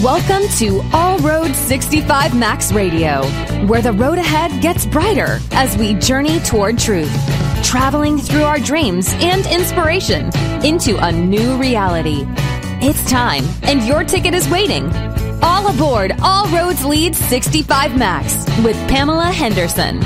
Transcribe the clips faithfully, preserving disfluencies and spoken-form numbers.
Welcome to All Road sixty-five Max Radio, where the road ahead gets brighter as we journey toward truth, traveling through our dreams and inspiration into a new reality. It's time, and your ticket is waiting. All aboard All Roads Lead sixty-five Max with Pamela Henderson.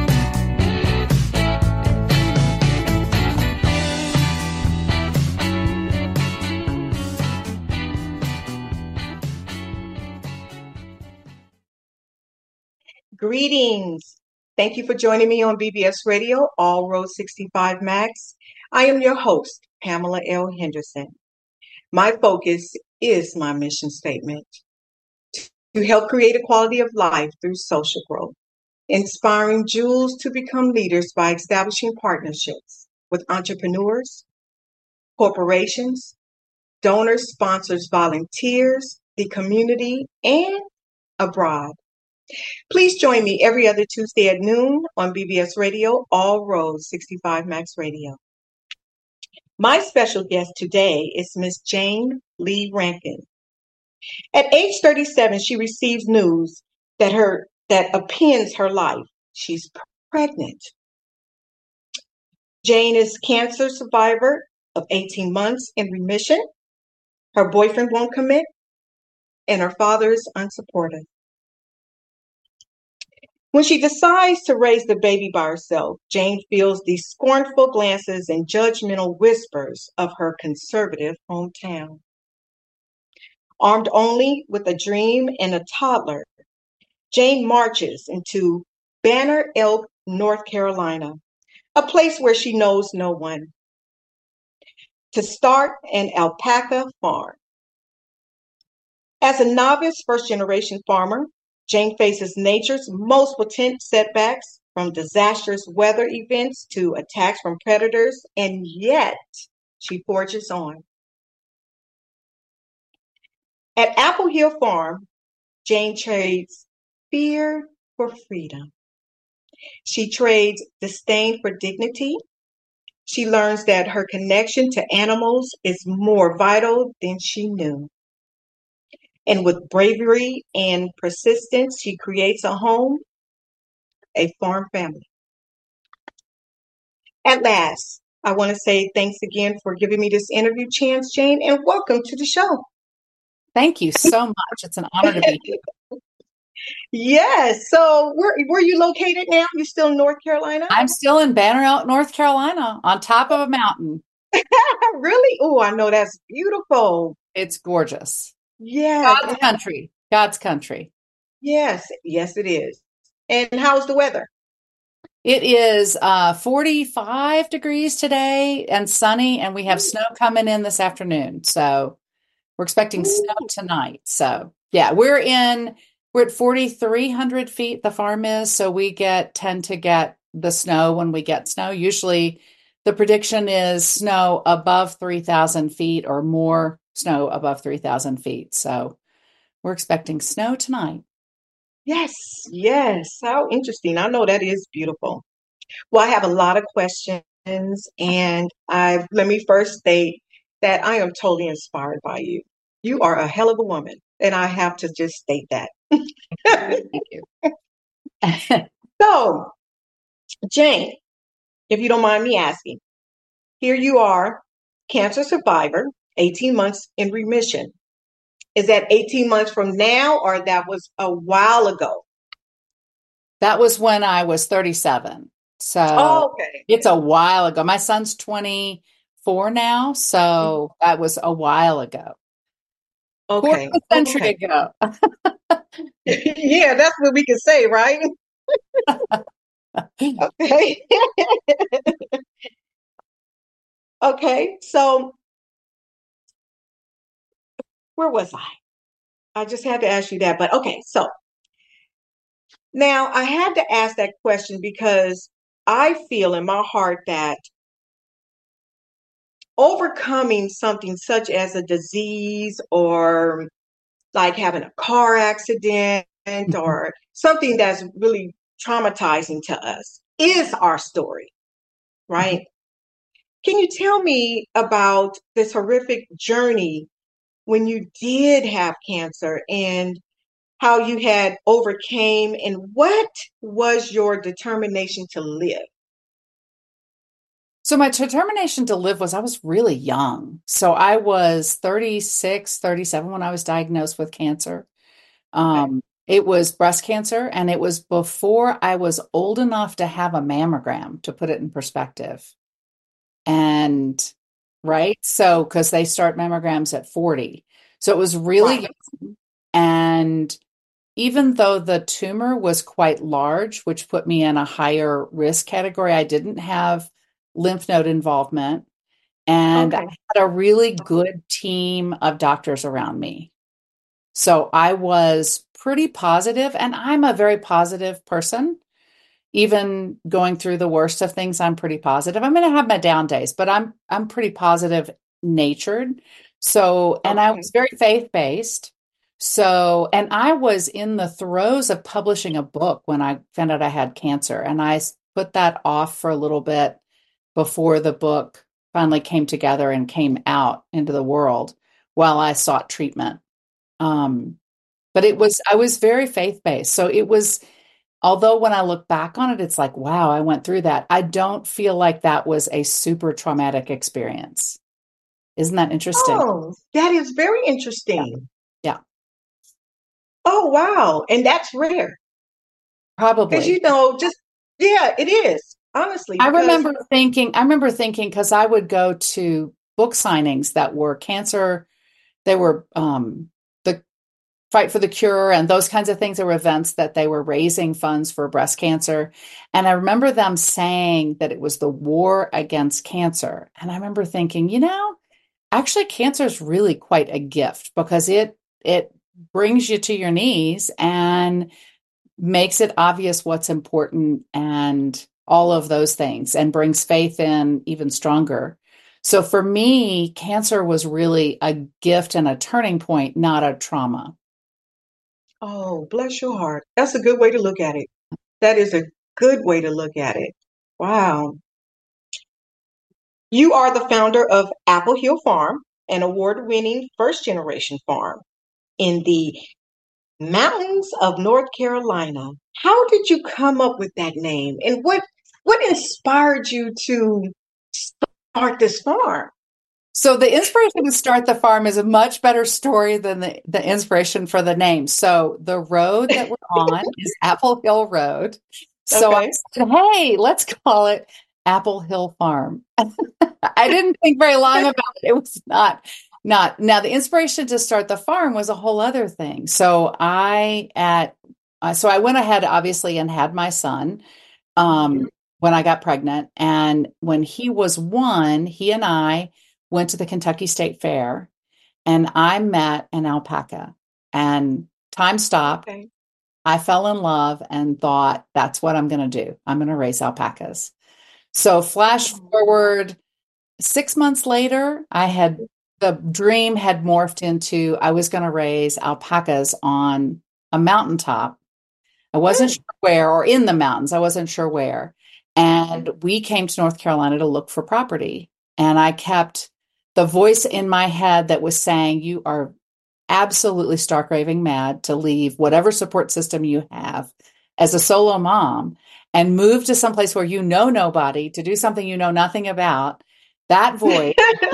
Greetings. Thank you for joining me on B B S Radio, All Road sixty-five Max. I am your host, Pamela L. Henderson. My focus is my mission statement: to help create a quality of life through social growth, inspiring jewels to become leaders by establishing partnerships with entrepreneurs, corporations, donors, sponsors, volunteers, the community, and abroad. Please join me every other Tuesday at noon on B B S Radio, All Road sixty-five Max Radio. My special guest today is Miss Jane Lee Rankin. At age thirty-seven, she receives news that her that upends her life. She's pregnant. Jane is a cancer survivor of eighteen months in remission. Her boyfriend won't commit, and her father is unsupportive. When she decides to raise the baby by herself, Jane feels the scornful glances and judgmental whispers of her conservative hometown. Armed only with a dream and a toddler, Jane marches into Banner Elk, North Carolina, a place where she knows no one, to start an alpaca farm. As a novice first-generation farmer, Jane faces nature's most potent setbacks, from disastrous weather events to attacks from predators, and yet she forges on. At Apple Hill Farm, Jane trades fear for freedom. She trades disdain for dignity. She learns that her connection to animals is more vital than she knew. And with bravery and persistence, she creates a home, a farm family. At last, I want to say thanks again for giving me this interview chance, Jane, and welcome to the show. Thank you so much. It's an honor to be here. Yes. So where, where are you located now? You're still in North Carolina? I'm still in Banner Elk, North Carolina, on top of a mountain. Really? Oh, I know, that's beautiful. It's gorgeous. Yeah. God's country. God's country. Yes. Yes, it is. And how's the weather? It is uh, forty-five degrees today and sunny, and we have snow coming in this afternoon. So we're expecting Ooh. snow tonight. So yeah, we're in, we're at forty-three hundred feet, the farm is. So we get, tend to get the snow when we get snow. Usually the prediction is snow above three thousand feet or more snow above three thousand feet. So we're expecting snow tonight. Yes, yes. How interesting. I know that is beautiful. Well, I have a lot of questions, and I let me first state that I am totally inspired by you. You are a hell of a woman, and I have to just state that. Thank you. So, Jane, if you don't mind me asking, here you are, cancer survivor, eighteen months in remission. Is that eighteen months from now, or that was a while ago? That was when I was thirty-seven. So oh, okay. It's a while ago. My son's twenty-four now. So mm-hmm. that was a while ago. Okay. Quarter of a century okay. ago. Yeah, that's what we can say, right? Okay. Okay. So where was I? I just had to ask you that. But okay, so now I had to ask that question because I feel in my heart that overcoming something such as a disease or like having a car accident or something that's really traumatizing to us is our story, right? Can you tell me about this horrific journey when you did have cancer and how you had overcame, and what was your determination to live? So my determination to live was I was really young. So I was thirty-six, thirty-seven when I was diagnosed with cancer. Okay. Um, it was breast cancer, and it was before I was old enough to have a mammogram, to put it in perspective. And right, so because they start mammograms at forty. So it was really Right. young. And even though the tumor was quite large, which put me in a higher risk category, I didn't have lymph node involvement. And I Okay. had a really good team of doctors around me. So I was pretty positive, and I'm a very positive person. Even going through the worst of things, I'm pretty positive. I'm going to have my down days, but I'm I'm pretty positive natured. So, and I Okay. was very faith-based. So, and I was in the throes of publishing a book when I found out I had cancer, and I s- put that off for a little bit before the book finally came together and came out into the world while I sought treatment. Um, but it was, I was very faith-based. So it was, although when I look back on it, it's like, wow, I went through that. I don't feel like that was a super traumatic experience. Isn't that interesting? Oh, that is very Yeah. interesting. Yeah, Oh, wow. And that's rare. Because, probably. you know, just, yeah, it is, honestly, I because, remember thinking, I remember thinking, because I would go to book signings that were cancer, they were um, the Fight for the Cure and those kinds of things. There were events that they were raising funds for breast cancer. And I remember them saying that it was the war against cancer. And I remember thinking, you know, actually cancer is really quite a gift because it it brings you to your knees and makes it obvious what's important and all of those things and brings faith in even stronger. So for me, cancer was really a gift and a turning point, not a trauma. oh, bless your heart. That's a good way to look at it. That is a good way to look at it. Wow. You are the founder of Apple Hill Farm, an award-winning first-generation farm in the mountains of North Carolina. How did you come up with that name? And what what inspired you to start this farm? So the inspiration to start the farm is a much better story than the, the inspiration for the name. So the road that we're on is Apple Hill Road. So I Okay. said, hey, let's call it Apple Hill Farm. I didn't think very long about it. It was not not now the inspiration to start the farm was a whole other thing. So I at uh, so I went ahead obviously and had my son Mhm. um, when I got pregnant. And when he was one, he and I went to the Kentucky State Fair and I met an alpaca. And time stopped. Okay. I fell in love and thought, that's what I'm going to do. I'm going to raise alpacas. So, flash Oh, forward six months later, I had the dream had morphed into I was going to raise alpacas on a mountaintop. I wasn't mm, sure where, or in the mountains. I wasn't sure where. And we came to North Carolina to look for property. And I kept the voice in my head that was saying, you are absolutely stark raving mad to leave whatever support system you have as a solo mom and move to someplace where you know nobody to do something you know nothing about. That voice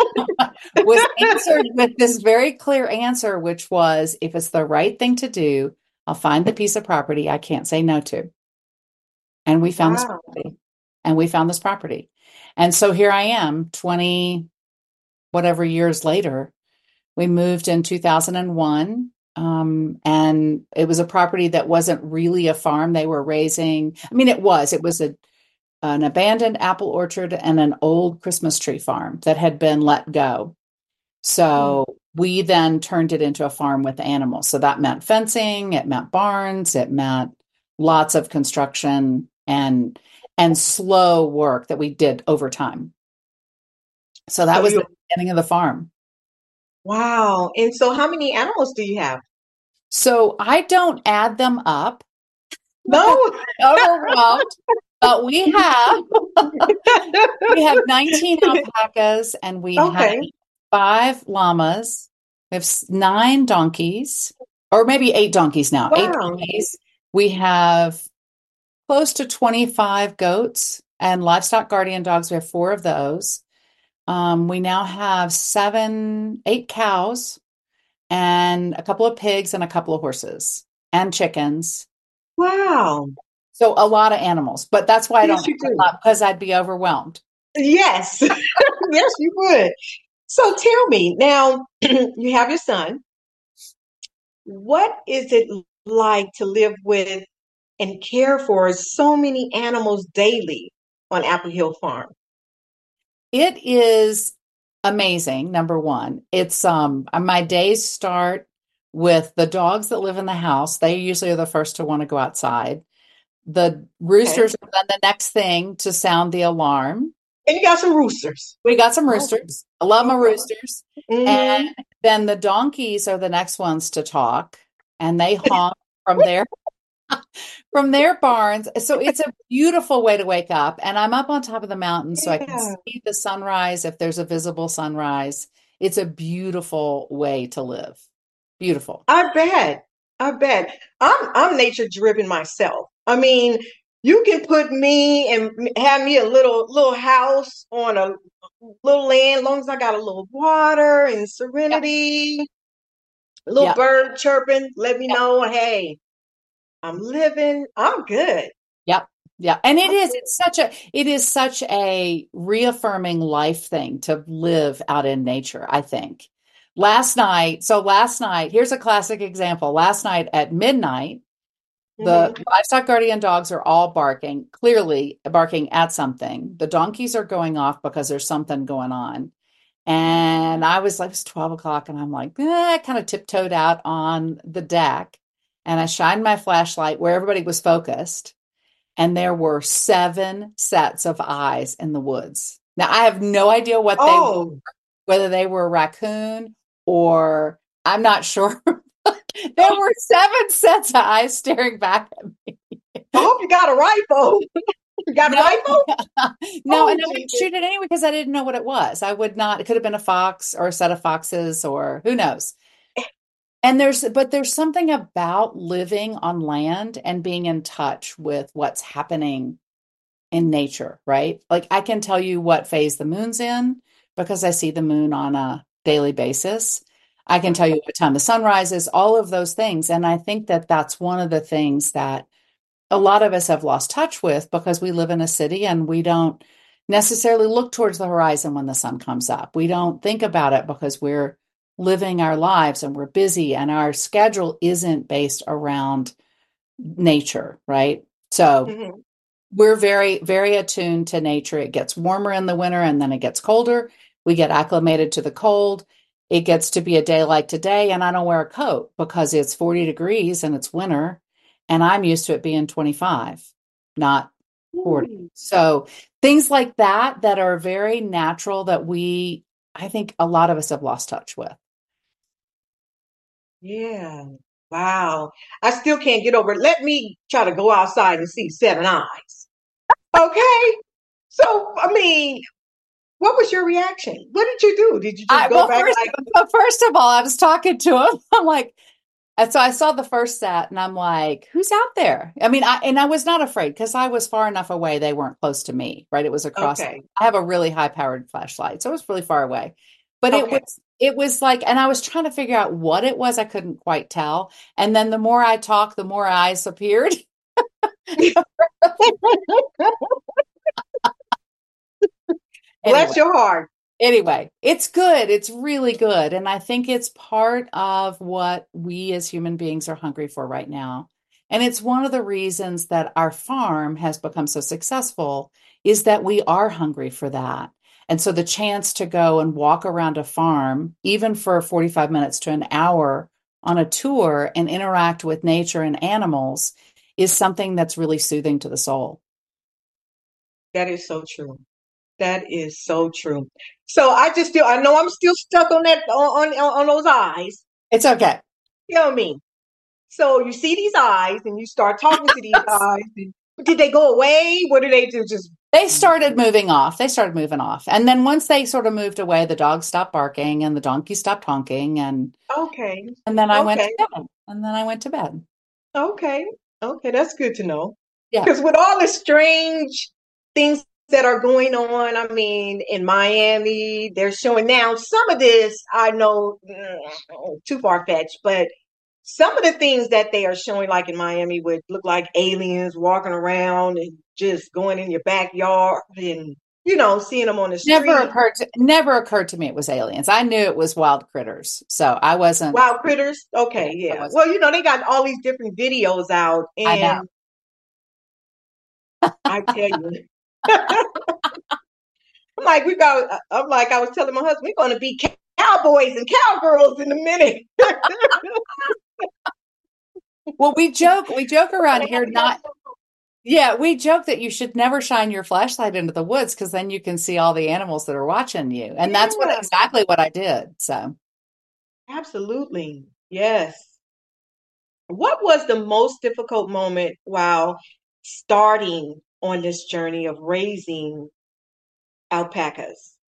was answered with this very clear answer, which was if it's the right thing to do, I'll find the piece of property I can't say no to. And we found this wow. property. And we found this property. And so here I am, twenty whatever years later. We moved in two thousand one. Um, and it was a property that wasn't really a farm. They were raising, I mean, it was, it was a, an abandoned apple orchard and an old Christmas tree farm that had been let go. Mm. So we then turned it into a farm with animals. So that meant fencing, it meant barns, it meant lots of construction and and slow work that we did over time. So So that was you, the beginning of the farm. wow. And so how many animals do you have? So I don't add them up because No. I'm overwhelmed. But we have we have nineteen alpacas and we have Okay. five llamas We have s- nine donkeys, or maybe eight donkeys now. Eight Wow. donkeys. We have close to twenty-five goats and livestock guardian dogs. We have four of those. Um, we now have seven, eight cows and a couple of pigs and a couple of horses and chickens. Wow. So a lot of animals, but that's why I Yes, don't you have a do. lot because I'd be overwhelmed. Yes. Yes, you would. So tell me now, you have your son. What is it like to live with and care for so many animals daily on Apple Hill Farm? It is amazing, number one. It's um my days start with the dogs that live in the house. They usually are the first to want to go outside. The Okay. roosters are then the next thing to sound the alarm. And you got some roosters. We got some Oh, roosters. I love my okay. roosters. And Mm-hmm. then the donkeys are the next ones to talk, and they honk from their from their barns. So it's a beautiful way to wake up. And I'm up on top of the mountain so I can Yeah, see the sunrise if there's a visible sunrise. It's a beautiful way to live. Beautiful. I bet. I bet. I'm I'm nature driven myself. I mean, you can put me and have me a little little house on a little land, as long as I got a little water and Yep. serenity, a little Yep. bird chirping, let me Yep. know, hey, I'm living, I'm good. Yep. Yeah. And it I'm is, good. it's such a, it is such a reaffirming life thing to live out in nature, I think. Last night, so last night, here's a classic example. Last night at midnight, the Hmm. livestock guardian dogs are all barking, clearly barking at something. The donkeys are going off because there's something going on. And I was like, it's twelve o'clock, and I'm like, eh, I kind of tiptoed out on the deck and I shined my flashlight where everybody was focused. And there were seven sets of eyes in the woods. Now, I have no idea what they were, Oh, whether they were a raccoon or I'm not sure. There were seven sets of eyes staring back at me. I hope you got a rifle. You got a No, rifle? no, Oh, and I wouldn't Jesus. shoot it anyway because I didn't know what it was. I would not, it could have been a fox or a set of foxes or who knows. And there's, but there's something about living on land and being in touch with what's happening in nature, right? Like I can tell you what phase the moon's in because I see the moon on a daily basis. I can tell Right. you what time the sun rises, all of those things. And I think that that's one of the things that a lot of us have lost touch with because we live in a city and we don't necessarily look towards the horizon when the sun comes up. We don't think about it because we're living our lives and we're busy and our schedule isn't based around nature, right? So Hmm. we're very, very attuned to nature. It gets warmer in the winter and then it gets colder. We get acclimated to the cold. It gets to be a day like today, and I don't wear a coat because it's forty degrees and it's winter, and I'm used to it being twenty-five, not forty. Ooh, So things like that that are very natural that we, I think a lot of us have lost touch with. yeah. Wow. I still can't get over it. Let me try to go outside and see seven eyes. Okay. So, I mean, what was your reaction? What did you do? Did you just I, go well, back first, like, but first of all, I was talking to him. I'm like, and so I saw the first set and I'm like, who's out there? I mean, I, and I was not afraid because I was far enough away. They weren't close to me, right? It was across, okay, I have a really high powered flashlight. So it was really far away, but it okay. was, it was like, and I was trying to figure out what it was. I couldn't quite tell. And then the more I talked, the more eyes appeared. Anyway. Bless your heart. Anyway, it's good. It's really good. And I think it's part of what we as human beings are hungry for right now. And it's one of the reasons that our farm has become so successful is that we are hungry for that. And so the chance to go and walk around a farm, even for forty-five minutes to an hour on a tour and interact with nature and animals is something that's really soothing to the soul. That is so true. That is so true. So I just still, I know I'm still stuck on that, on, on, on those eyes. It's okay. Tell me. So you see these eyes and you start talking to these eyes. And did they go away? What do they do? Just They started moving off. They started moving off. And then once they sort of moved away, the dogs stopped barking and the donkey stopped honking. And, Okay. and then I went Okay. to bed. And then I went to bed. Okay. Okay. That's good to know. Yeah. Because with all the strange things that are going on, I mean, in Miami, they're showing now some of this, I know, mm, too far-fetched, but some of the things that they are showing, like in Miami, would look like aliens walking around and just going in your backyard and, you know, seeing them on the Never street. occurred to, never occurred to me it was aliens. I knew it was wild critters. So I wasn't. Wild critters? Okay, Yeah, I yeah. wasn't. Well, you know, they got all these different videos out, I know. and I tell you, I'm like, we got, I'm like, I was telling my husband, we're going to be cowboys and cowgirls in a minute. Well, we joke, we joke around here, not, yeah, we joke that you should never shine your flashlight into the woods because then you can see all the animals that are watching you. And that's what Yeah. exactly what I did. So Absolutely. Yes. What was the most difficult moment while starting on this journey of raising alpacas?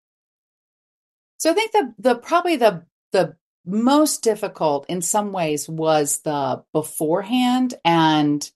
So I think the the probably the the most difficult in some ways was the beforehand and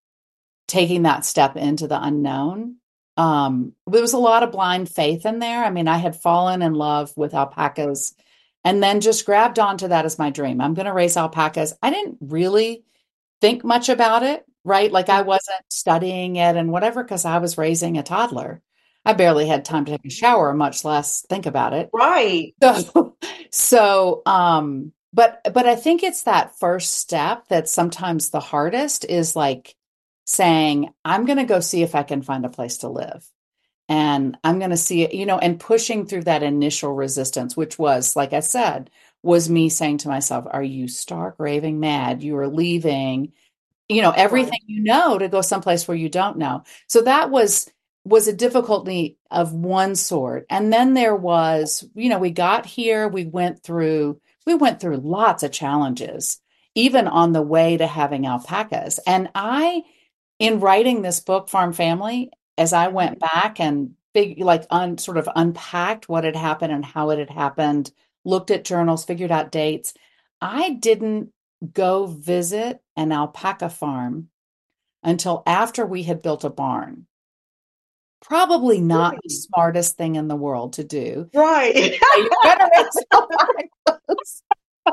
taking that step into the unknown. Um, there was a lot of blind faith in there. I mean, I had fallen in love with alpacas and then just grabbed onto that as my dream. I'm going to raise alpacas. I didn't really think much about it, right? Like I wasn't studying it and whatever because I was raising a toddler. I barely had time to take a shower, much less think about it. Right. So, so, um, but, but I think it's that first step that's sometimes the hardest is like saying, I'm going to go see if I can find a place to live. And I'm going to see it, you know, and pushing through that initial resistance, which was, like I said, was me saying to myself, are you stark raving mad? You are leaving, you know, everything Right. you know to go someplace where you don't know. So that was, was a difficulty of one sort. And then there was, you know, we got here, we went through, we went through lots of challenges, even on the way to having alpacas. And I, in writing this book, Farm Family, as I went back and big, like un, sort of unpacked what had happened and how it had happened, looked at journals, figured out dates, I didn't go visit an alpaca farm until after we had built a barn. Probably not the smartest thing in the world to do. Right. You better raise alpacas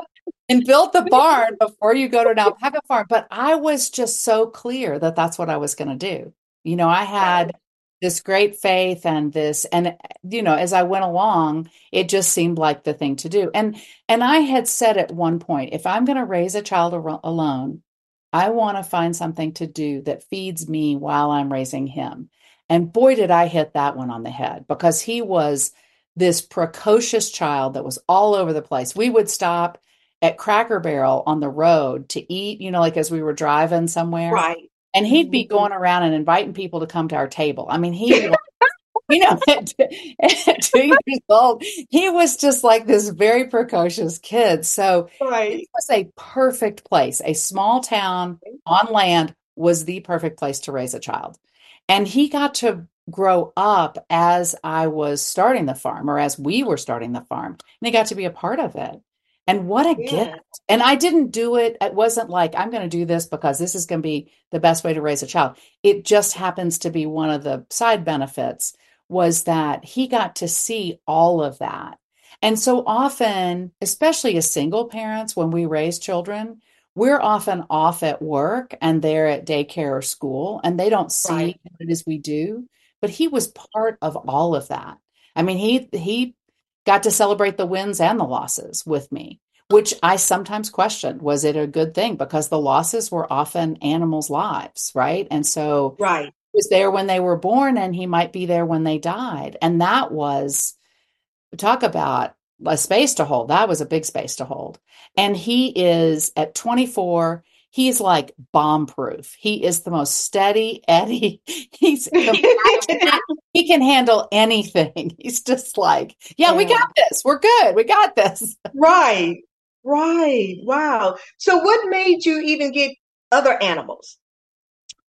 and build the barn before you go to an alpaca farm. But I was just so clear that that's what I was going to do. You know, I had this great faith and this, and, you know, as I went along, it just seemed like the thing to do. And, and I had said at one point, if I'm going to raise a child al- alone, I want to find something to do that feeds me while I'm raising him. And boy, did I hit that one on the head because he was this precocious child that was all over the place. We would stop at Cracker Barrel on the road to eat, you know, like as we were driving somewhere. Right. And he'd be going around and inviting people to come to our table. I mean, he, was, you know, at, at two years old, he was just like this very precocious kid. So Right. it was a perfect place. A small town on land was the perfect place to raise a child. And he got to grow up as I was starting the farm or as we were starting the farm. And he got to be a part of it. And what a Yeah. gift. And I didn't do it. It wasn't like, I'm going to do this because this is going to be the best way to raise a child. It just happens to be one of the side benefits was that he got to see all of that. And so often, especially as single parents, when we raise children, we're often off at work and they're at daycare or school and they don't see Right. what it is we do. But he was part of all of that. I mean, he he got to celebrate the wins and the losses with me, which I sometimes questioned. Was it a good thing? Because the losses were often animals' lives, right? And so Right. he was there when they were born and he might be there when they died. And that was, talk about a space to hold. That was a big space to hold. And he is at twenty-four, he's like bomb proof. He is the most steady Eddie. He's compassionate. He can handle anything. He's just like, yeah, we Yeah. got this. We're good. We got this. Right. Right. Wow. So what made you even get other animals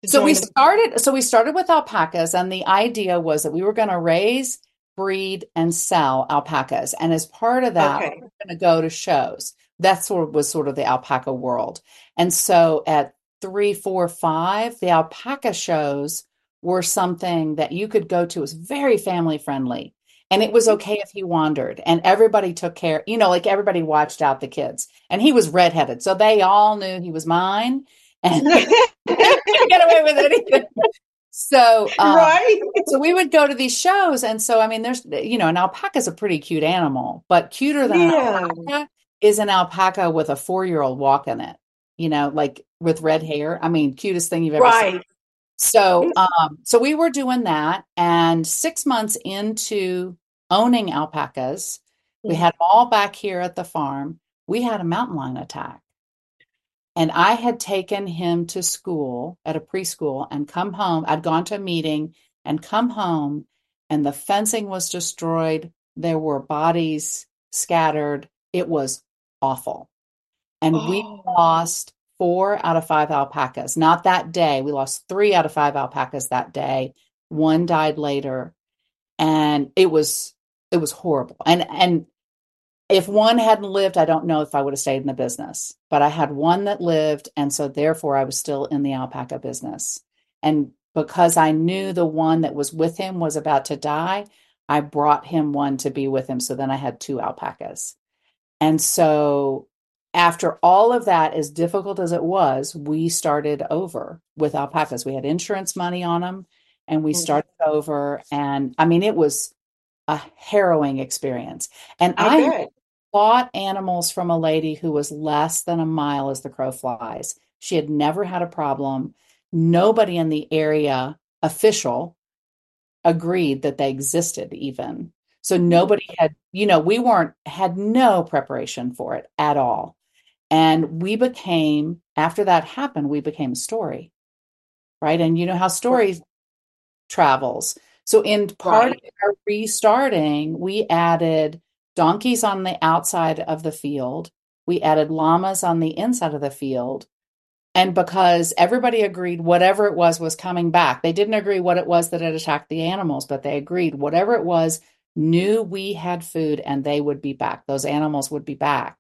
to So join we the started, so we started with alpacas, and the idea was that we were going to raise, breed, and sell alpacas. And as part of that, we Okay. were going to go to shows. That's what was sort of the alpaca world. And so at three, four, five, the alpaca shows were something that you could go to. It was very family friendly. And it was okay if he wandered, and everybody took care, you know, like everybody watched out the kids. And he was redheaded, so they all knew he was mine. And can't get away with anything. So, um, Right. so we would go to these shows. And so, I mean, there's, you know, an alpaca is a pretty cute animal, but cuter than an Yeah. alpaca is an alpaca with a four-year-old walking it, you know, like with red hair. I mean, cutest thing you've ever seen. Right. So, um, so we were doing that. And six months into owning alpacas, we had them all back here at the farm. We had a mountain lion attack. And I had taken him to school at a preschool and come home. I'd gone to a meeting and come home, and the fencing was destroyed. There were bodies scattered. It was awful. And we Oh, lost four out of five alpacas. Not that day. We lost three out of five alpacas that day. One died later. And it was it was horrible. And and if one hadn't lived, I don't know if I would have stayed in the business, but I had one that lived. And so therefore I was still in the alpaca business. And because I knew the one that was with him was about to die, I brought him one to be with him. So then I had two alpacas. And so after all of that, as difficult as it was, we started over with alpacas. We had insurance money on them, and we started over. And I mean, it was a harrowing experience. And I I bet. bought animals from a lady who was less than a mile as the crow flies. She had never had a problem. Nobody in the area official agreed that they existed even. So nobody had, you know, we weren't, had no preparation for it at all. And we became, after that happened, we became a story, right? And you know how stories travels. So in part Right. of our restarting, we added donkeys on the outside of the field. We added llamas on the inside of the field. And because everybody agreed whatever it was was coming back, they didn't agree what it was that had attacked the animals, but they agreed whatever it was, knew we had food and they would be back. Those animals would be back.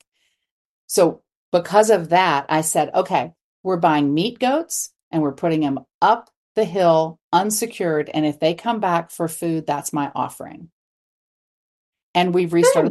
So because of that, I said, okay, we're buying meat goats and we're putting them up the hill unsecured. And if they come back for food, that's my offering. And we've restarted.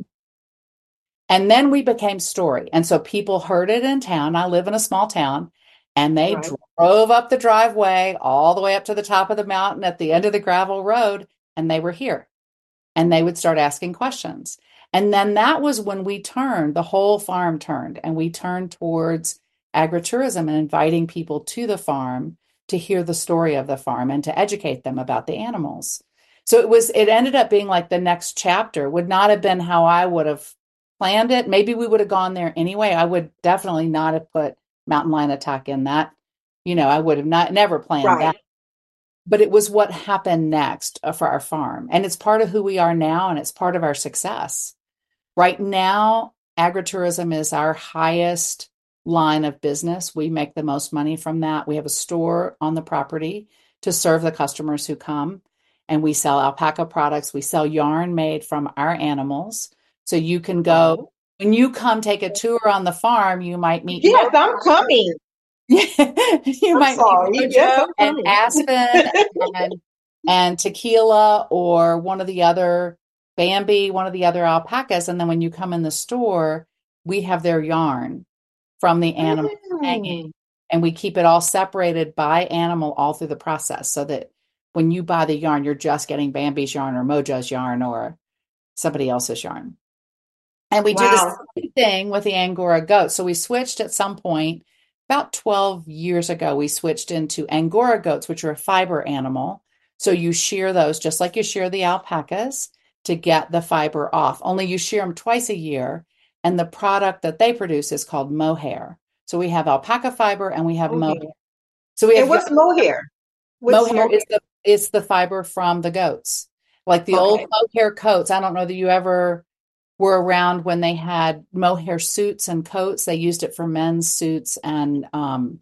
And then we became story. And so people heard it in town. I live in a small town, and they Right. drove up the driveway all the way up to the top of the mountain at the end of the gravel road, and they were here. And they would start asking questions. And then that was when we turned, the whole farm turned, and we turned towards agritourism and inviting people to the farm to hear the story of the farm and to educate them about the animals. So it was, it ended up being like the next chapter. Would not have been how I would have planned it. Maybe we would have gone there anyway. I would definitely not have put mountain lion attack in that. You know, I would have not, never planned Right. that. But it was what happened next uh, for our farm. And it's part of who we are now, and it's part of our success. Right now, agritourism is our highest line of business. We make the most money from that. We have a store on the property to serve the customers who come, and we sell alpaca products. We sell yarn made from our animals. So you can go, when you come take a tour on the farm, you might meet Yes, I'm coming. you I'm might sorry. meet Yes, Mojo I'm and coming. Aspen and and Tequila or one of the other Bambi, one of the other alpacas. And then when you come in the store, we have their yarn from the animal hanging, Mm. and we keep it all separated by animal all through the process, so that when you buy the yarn, you're just getting Bambi's yarn or Mojo's yarn or somebody else's yarn. And we do the Wow. same thing with the Angora goat. So we switched at some point, about twelve years ago, we switched into Angora goats, which are a fiber animal. So you shear those just like you shear the alpacas to get the fiber off. Only you shear them twice a year. And the product that they produce is called mohair. So we have alpaca fiber and we have Okay. mohair. So we And have what's mohair? What's mohair mohair? is the it's the fiber from the goats. Like the old Okay. mohair coats. I don't know that you ever were around when they had mohair suits and coats. They used it for men's suits and um,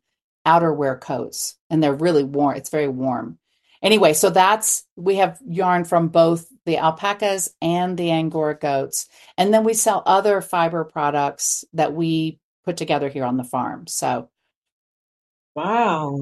outerwear coats, and they're really warm. It's very warm. Anyway, so that's, we have yarn from both the alpacas and the Angora goats. And then we sell other fiber products that we put together here on the farm. So, wow.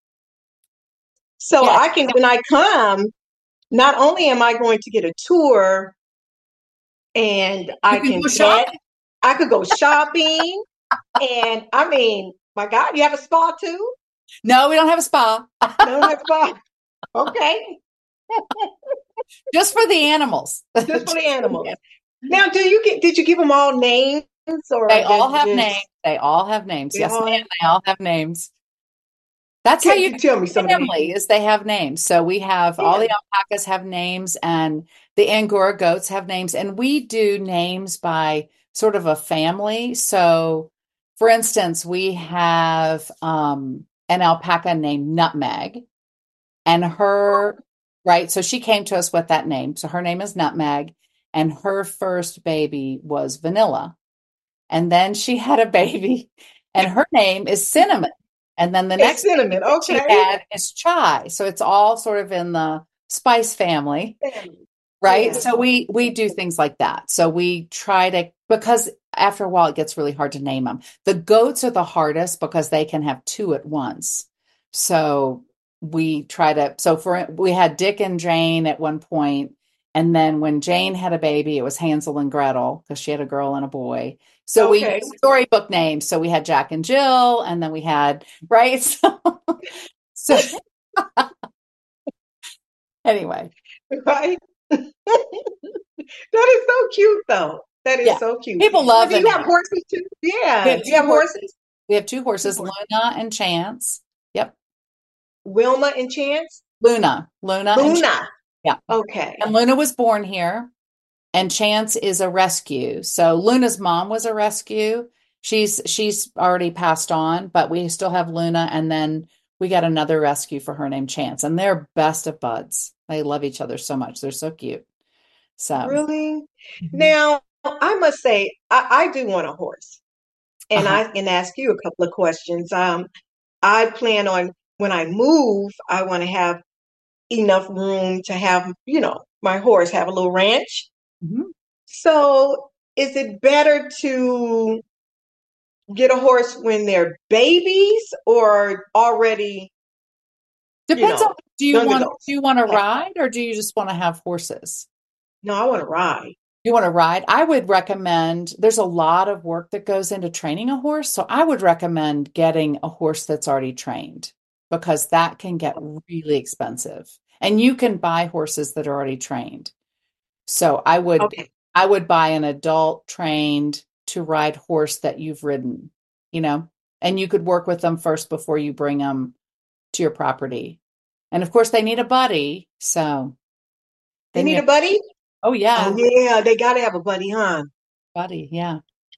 So yeah. I can, when I come, not only am I going to get a tour and I can can go pet, shopping. I could go shopping. And I mean, my God, you have a spa too? No, we don't have a spa. No, have a spa. Okay. Just for the animals. Just for the animals. Now, do you get, did you give them all names or They all just- have names. They all have names. They Yes, all ma'am. have- They all have names. That's Can how you you tell me some of the family names? is they have names. So we have all Yeah. the alpacas have names, and the Angora goats have names, and we do names by sort of a family. So for instance, we have um, an alpaca named Nutmeg, and her, right, so she came to us with that name. So her name is Nutmeg, and her first baby was Vanilla. And then she had a baby, and her name is Cinnamon. And then the It's next cinnamon, baby that she okay. had is Chai. So it's all sort of in the spice family, right? Yeah. So we we do things like that. So we try to, because after a while it gets really hard to name them. The goats are the hardest because they can have two at once. So we try to, so for, we had Dick and Jane at one point, and then when Jane had a baby, it was Hansel and Gretel because she had a girl and a boy. So we Okay. used storybook names. So we had Jack and Jill, and then we had, right? So, so anyway. Right? That is so cute, though. That is Yeah. so cute. People love Do you them. have horses too? Yeah. We have Do you have two horses? We have two horses, Two horses. Luna and Chance. Yep. Wilma and Chance? Luna. Luna. And Chance. Luna. Yeah. Okay. And Luna was born here, and Chance is a rescue. So Luna's mom was a rescue. She's she's already passed on, but we still have Luna, and then we got another rescue for her named Chance, and they're best of buds. They love each other so much. They're so cute. So Really? Mhm. Now, I must say, I, I do want a horse. And Uh-huh. I can ask you a couple of questions. Um, I plan on, when I move, I want to have enough room to have, you know, my horse have a little ranch. Mhm. So is it better to get a horse when they're babies or already, you Depends know, on, do you young want adults? do you want to Okay. ride, or do you just want to have horses? No, I want to ride. You want to ride? I would recommend, there's a lot of work that goes into training a horse. So I would recommend getting a horse that's already trained, because that can get really expensive. And you can buy horses that are already trained. So I would Okay. I would buy an adult trained to ride horse that you've ridden, you know, and you could work with them first before you bring them to your property. And of course they need a buddy. So They they need need a buddy? Oh yeah, Oh, yeah, they got to have a buddy, huh? buddy. Yeah.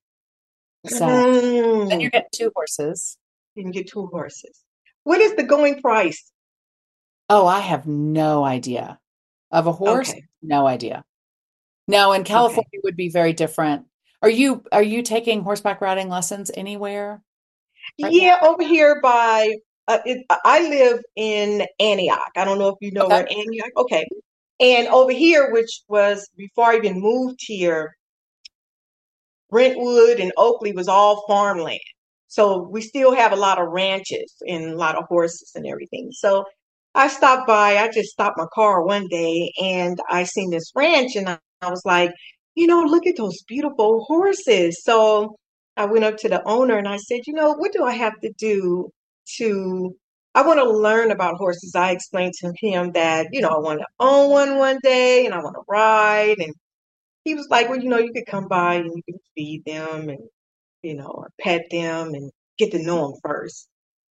So then you Mm. get two horses. You can get two horses. What is the going price? Oh, I have no idea. Of a horse? Okay. No idea. No, in Okay. California would be very different. Are you are you taking horseback riding lessons anywhere right now? Yeah, over here by, uh, it, I live in Antioch. I don't know if you know Okay. where Antioch. Okay. And over here, which was before I even moved here, Brentwood and Oakley was all farmland. So we still have a lot of ranches and a lot of horses and everything. So I stopped by, I just stopped my car one day and I seen this ranch and I, I was like, you know, look at those beautiful horses. So I went up to the owner and I said, you know, what do I have to do to, I want to learn about horses. I explained to him that, you know, I want to own one one day and I want to ride. And he was like, well, you know, you could come by and you can feed them and, you know, or pet them and get to know them first.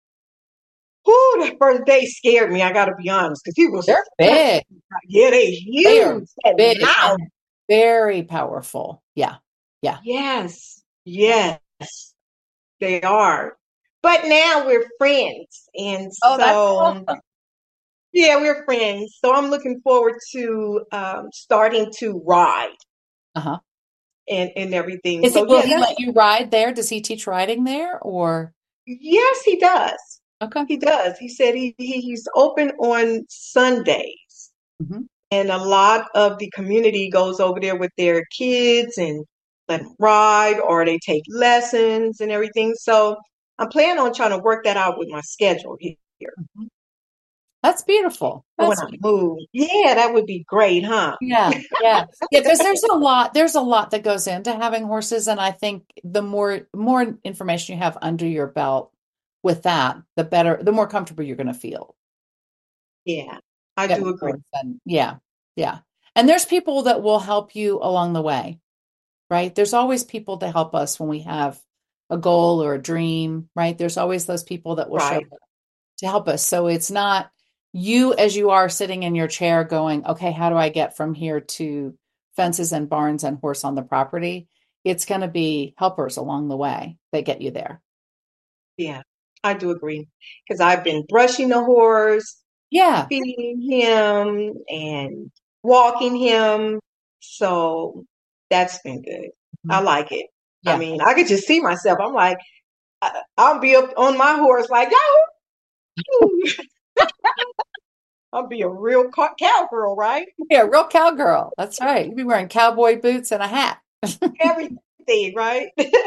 Whew, that first day scared me. I got to be honest, because he was, They're big. yeah, they They are huge and big loud. and very powerful. Yeah. Yeah. Yes, yes, they are. But now we're friends. And Oh, that's so, awesome. yeah, we're friends. So I'm looking forward to um, starting to ride Uh-huh. and, and everything. Is he, So, will yeah, he that's, let you ride there? Does he teach riding there, or? yes, he does. Okay. He does. He said he, he he's open on Sundays, hmm and a lot of the community goes over there with their kids and let them ride, or they take lessons and everything. So I'm planning on trying to work that out with my schedule here. That's beautiful. So when That's I beautiful. move, yeah, that would be great, huh? Yeah, yeah, yeah. Because there's a lot, there's a lot that goes into having horses, and I think the more more information you have under your belt with that, the better, the more comfortable you're going to feel. Yeah, I Getting do a agree. horse, and yeah, yeah. And there's people that will help you along the way, right? There's always people to help us when we have a goal or a dream, right? There's always those people that will show Right. up to help us. So it's not you as you are sitting in your chair going, okay, how do I get from here to fences and barns and horse on the property? It's going to be helpers along the way that get you there. Yeah, I do agree. Because I've been brushing the horse, Yeah. feeding him, and walking him. So that's been good. I Mhm. like it. I Yeah. mean, I could just see myself. I'm like, I, I'll be up on my horse, like, yahoo! I'll be a real cow- cowgirl, right? Yeah. Real cowgirl. That's right. You'd be wearing cowboy boots and a hat. Everything, right?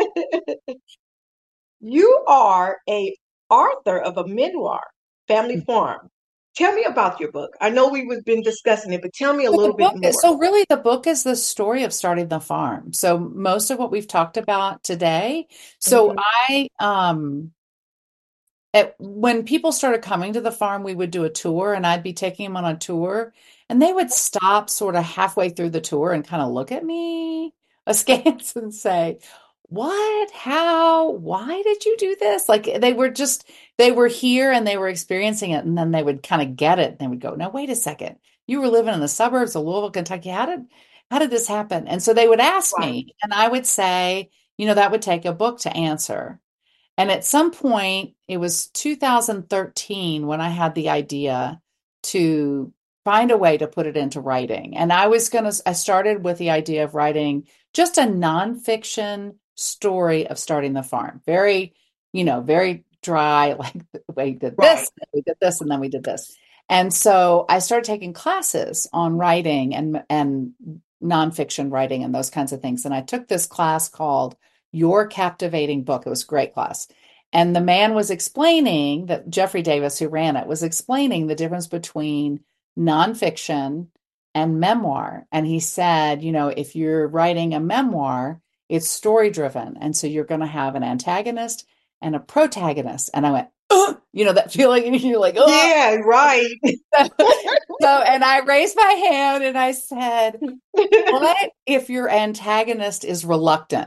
You are a author of a memoir, Family Farm. Tell me about your book. I know we've been discussing it, but tell me a So the little bit book, more. so really the book is the story of starting the farm. So most of what we've talked about today. So Mhm. I, um, at, when people started coming to the farm, we would do a tour and I'd be taking them on a tour and they would stop sort of halfway through the tour and kind of look at me askance and say, what, how, why did you do this? Like they were just, they were here and they were experiencing it. And then they would kind of get it. And they would go, no, wait a second. You were living in the suburbs of Louisville, Kentucky. How did, how did this happen? And so they would ask Right. me and I would say, you know, that would take a book to answer. And at some point, it was two thousand thirteen when I had the idea to find a way to put it into writing. And I was going to, I started with the idea of writing just a nonfiction story of starting the farm. Very, you know, very dry, like we did Right. this, we did this, and then we did this. And so I started taking classes on writing and and nonfiction writing and those kinds of things. And I took this class called Your Captivating Book. It was a great class. And the man was explaining that Jeffrey Davis, who ran it, was explaining the difference between nonfiction and memoir. And he said, you know, if you're writing a memoir, it's story driven. And so you're going to have an antagonist and a protagonist. And I went, "Ugh," you know, that feeling, and you're like, oh. Yeah, right. So, and I raised my hand and I said, what if your antagonist is reluctant?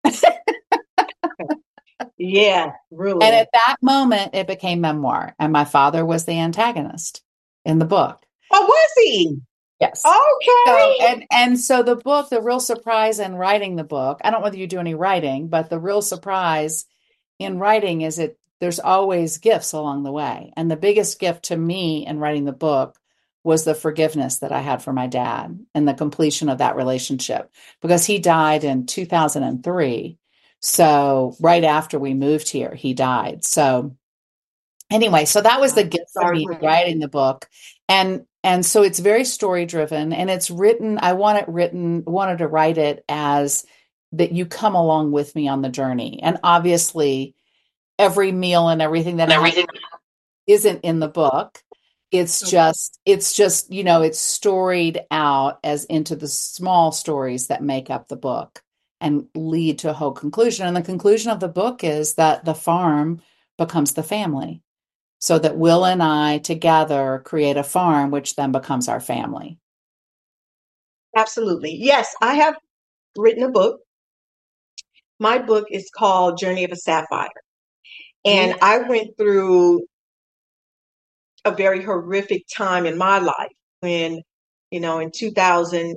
Yeah, And really. at that moment, it became memoir. And my father was the antagonist in the book. Oh, was he? Yes. So, Okay. and and so the book, the real surprise in writing the book, I don't know whether you do any writing, but the real surprise in writing is it there's always gifts along the way. And the biggest gift to me in writing the book was the forgiveness that I had for my dad and the completion of that relationship because he died in two thousand three. So right after we moved here, he died. So anyway, so that was the I'm gift for sorry me for that. writing the book. And and so it's very story driven and it's written, I want it written, wanted to write it as that you come along with me on the journey. And obviously every meal and everything that And happens everything. isn't in the book. It's just, it's just, you know, it's storied out as into the small stories that make up the book and lead to a whole conclusion. And the conclusion of the book is that the farm becomes the family. So that Will and I together create a farm, which then becomes our family. Absolutely. Yes, I have written a book. My book is called Journey of a Sapphire. Ooh. And I went through a very horrific time in my life when, you know, in two thousand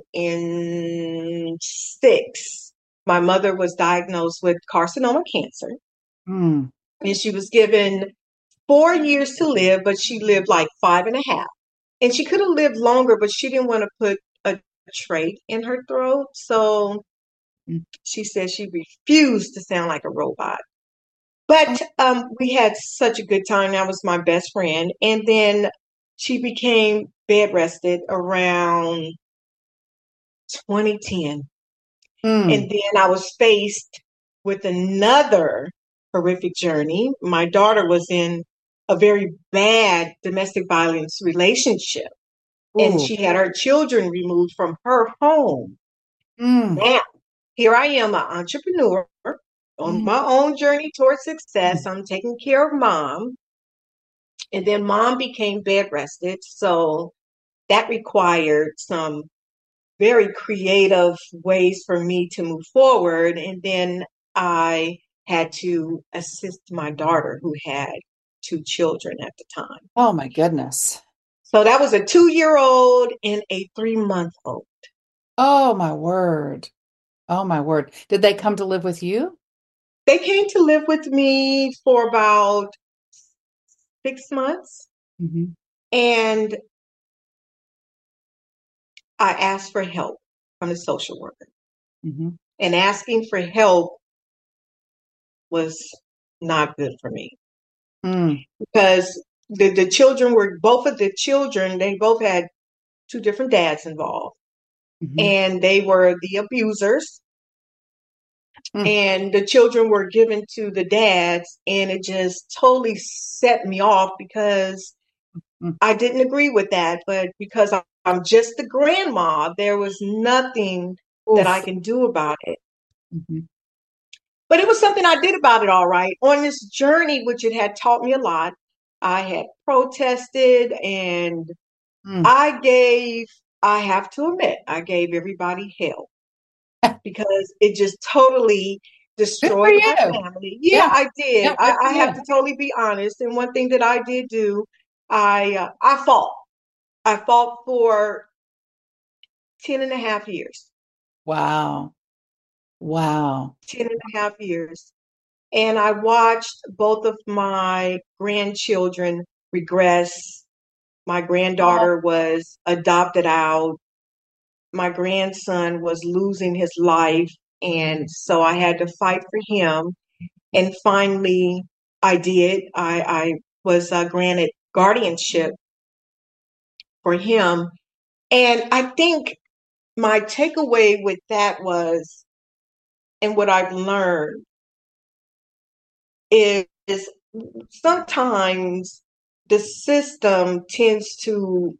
six, my mother was diagnosed with carcinoma cancer. Mm. And she was given four years to live, but she lived like five and a half. And she could have lived longer, but she didn't want to put a trait in her throat. So Mm. she said she refused to sound like a robot. But um, we had such a good time. That was my best friend. And then she became bed rested around twenty ten. Mm. And then I was faced with another horrific journey. My daughter was in a very bad domestic violence relationship, and Ooh. she had her children removed from her home. Mm. Now, here I am, an entrepreneur on Mm. my own journey towards success. I'm taking care of mom, and then mom became bed rested. So that required some very creative ways for me to move forward. And then I had to assist my daughter who had two children at the time. Oh my goodness. So that was a two year old and a three month old. Oh my word. Oh my word. Did they come to live with you? They came to live with me for about six months. Mm-hmm. And I asked for help from the social worker. Mm-hmm. And asking for help was not good for me. Mm. Because the, the children were, both of the children, they both had two different dads involved. Mm-hmm. And they were the abusers. Mm. And the children were given to the dads. And it just totally set me off because Mm. I didn't agree with that. But because I'm just the grandma, there was nothing that I Oof. can do about it. Mm-hmm. But it was something I did about it all right. On this journey, which it had taught me a lot, I had protested and Mm. I gave, I have to admit, I gave everybody hell because it just totally Good for destroyed my you. family. Yeah, Yeah. I did. Yeah. I, Good for I have you. to totally be honest. And one thing that I did do, I, uh, I fought. I fought for ten and a half years. Wow. Wow. ten and a half years. And I watched both of my grandchildren regress. My Oh. granddaughter was adopted out. My grandson was losing his life. And so I had to fight for him. And finally, I did. I, I was uh, granted guardianship for him. And I think my takeaway with that was, and what I've learned is, is sometimes the system tends to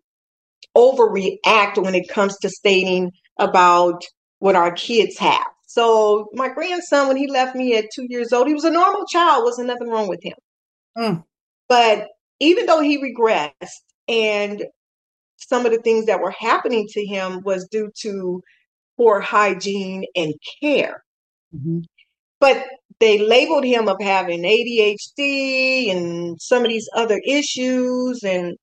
overreact when it comes to stating about what our kids have. So my grandson, when he left me at two years old, he was a normal child, wasn't nothing wrong with him. Mm. But even though he regressed and some of the things that were happening to him was due to poor hygiene and care. Mm-hmm. But they labeled him of having A D H D and some of these other issues. And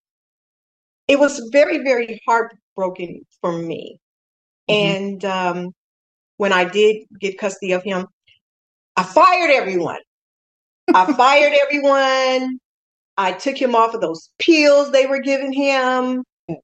it was very, very heartbroken for me. Mm-hmm. And um, when I did get custody of him, I fired everyone. I fired everyone. I took him off of those pills they were giving him.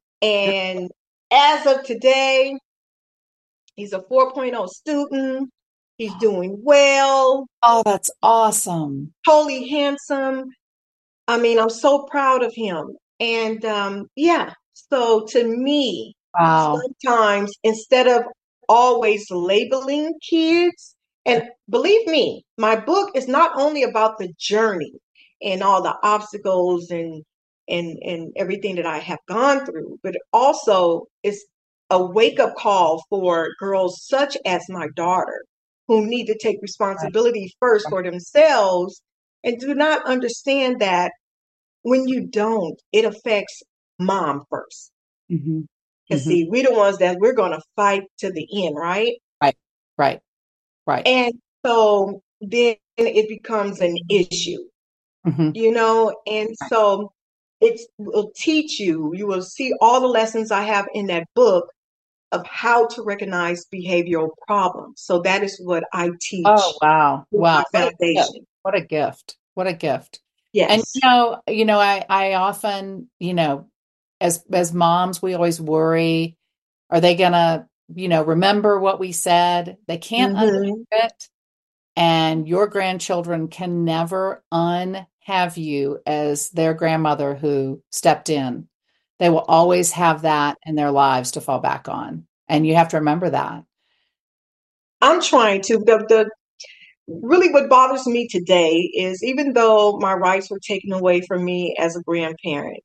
And as of today, he's a 4.0 student. He's doing well, Oh, that's awesome. totally handsome. I mean, I'm so proud of him. And um, yeah, so to me, Wow. sometimes instead of always labeling kids, and believe me, my book is not only about the journey and all the obstacles and and and everything that I have gone through, but also it's a wake-up call for girls such as my daughter who need to take Right. responsibility first for themselves and do not understand that when you don't, it affects mom first. Mm-hmm. Because Mm-hmm. see, we're the ones that we're going to fight to the end, right? Right. Right. Right. And so then it becomes an issue, Mm-hmm. you know? And Right. so it will teach you, you will see all the lessons I have in that book of how to recognize behavioral problems. So that is what I teach Oh, wow. with Wow. my What a gift. foundation. What a gift. What a gift. And Yes. you know, you know, I I often, you know, as as moms, we always worry, are they gonna, you know, remember what we said? They can't undo Mm-hmm. it. and your grandchildren can never unhave you as their grandmother who stepped in. They will always have that in their lives to fall back on. And you have to remember that. I'm trying to. The, the really what bothers me today is even though my rights were taken away from me as a grandparent,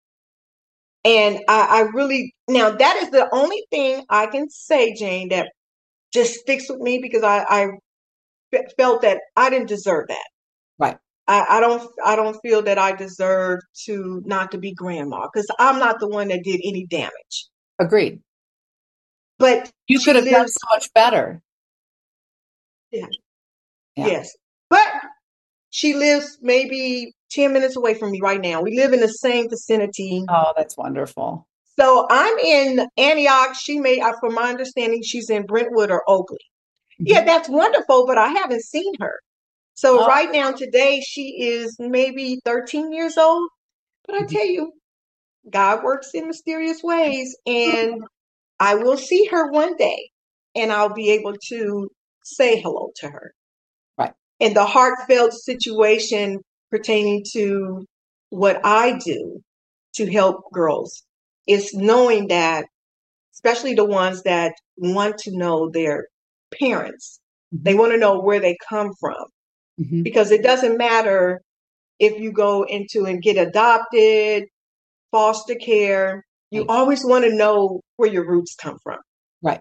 and I, I really now that is the only thing I can say, Jane, that just sticks with me because I, I f- felt that I didn't deserve that. Right. I, I don't I don't feel that I deserve to not to be grandma because I'm not the one that did any damage. Agreed. But You she could have done lives, so much better. yeah, Yeah. yes. But she lives maybe ten minutes away from me right now. We live in the same vicinity. Oh, that's wonderful. So I'm in Antioch. She may, uh, from my understanding, she's in Brentwood or Oakley. Yeah, that's wonderful, but I haven't seen her. So Oh, right now, today, she is maybe thirteen years old. But I tell you, God works in mysterious ways, and I will see her one day, and I'll be able to say hello to her. right. And the heartfelt situation pertaining to what I do to help girls is knowing that, especially the ones that want to know their parents, they Mhm. want to know where they come from. Mhm. Because it doesn't matter if you go into and get adopted, foster care, you Right. always want to know where your roots come from. Right.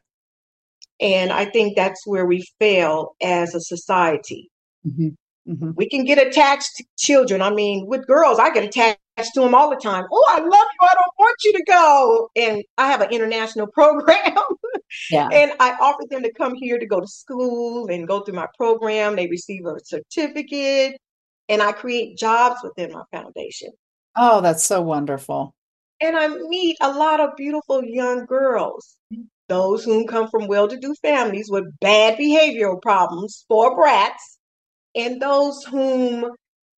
And I think that's where we fail as a society. Mhm. Mhm. We can get attached to children. I mean, with girls, I get attached to them all the time. Oh, I love you. I don't want you to go. And I have an international program. Yeah. And I offer them to come here to go to school and go through my program. They receive a certificate. And I create jobs within my foundation. Oh, that's so wonderful. And I meet a lot of beautiful young girls. Those whom come from well-to-do families with bad behavioral problems, spoiled brats, and those whom